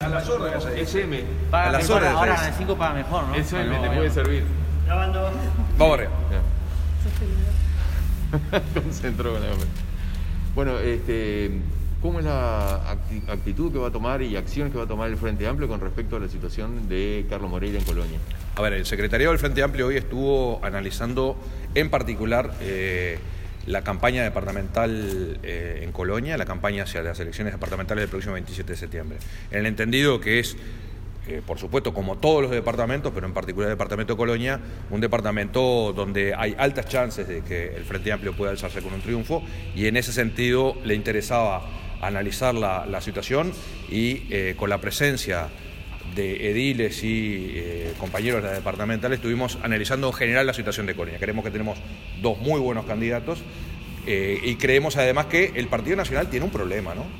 a las órdenes. Es M. A las órdenes. Ahora en el 5 paga mejor, ¿no? Es M, te puede servir. Grabando. Vamos arriba. Concentró con la M. Bueno, ¿cómo es la actitud que va a tomar y acciones que va a tomar el Frente Amplio con respecto a la situación de Carlos Moreira en Colonia? A ver, el secretariado del Frente Amplio hoy estuvo analizando en particular la campaña departamental en Colonia, la campaña hacia las elecciones departamentales del próximo 27 de septiembre. En el entendido que es, por supuesto, como todos los departamentos, pero en particular el departamento de Colonia, un departamento donde hay altas chances de que el Frente Amplio pueda alzarse con un triunfo, y en ese sentido le interesaba analizar la situación y con la presencia de ediles y compañeros de la departamental estuvimos analizando en general la situación de Colonia. Creemos que tenemos dos muy buenos candidatos y creemos además que el Partido Nacional tiene un problema, ¿no?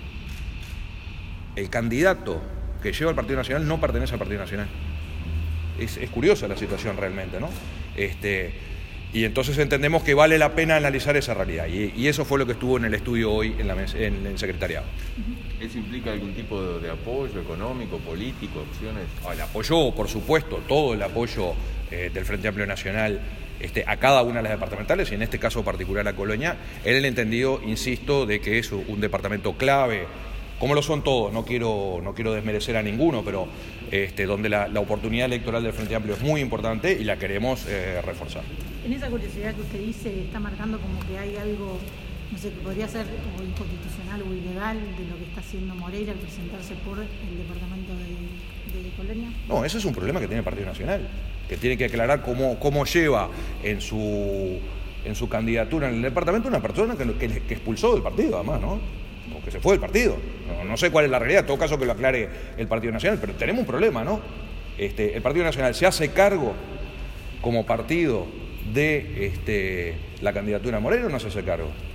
El candidato que lleva el Partido Nacional no pertenece al Partido Nacional. Es curiosa la situación realmente, ¿no? Y entonces entendemos que vale la pena analizar esa realidad. Y eso fue lo que estuvo en el estudio hoy en el secretariado. ¿Eso implica algún tipo de apoyo económico, político, opciones? El apoyo, por supuesto, todo el apoyo del Frente Amplio Nacional a cada una de las departamentales, y en este caso particular a Colonia, en el entendido, insisto, de que es un departamento clave, como lo son todos, no quiero desmerecer a ninguno, pero donde la oportunidad electoral del Frente Amplio es muy importante y la queremos reforzar. En esa curiosidad que usted dice, está marcando como que hay algo, no sé, que podría ser o inconstitucional o ilegal de lo que está haciendo Moreira al presentarse por el departamento de Colonia. No, ese es un problema que tiene el Partido Nacional, que tiene que aclarar cómo lleva en su candidatura en el departamento una persona que expulsó del partido, además, ¿no? Porque se fue del partido. No sé cuál es la realidad, en todo caso que lo aclare el Partido Nacional, pero tenemos un problema, ¿no? El Partido Nacional se hace cargo como partido de la candidatura a Moreira, o no se hace cargo.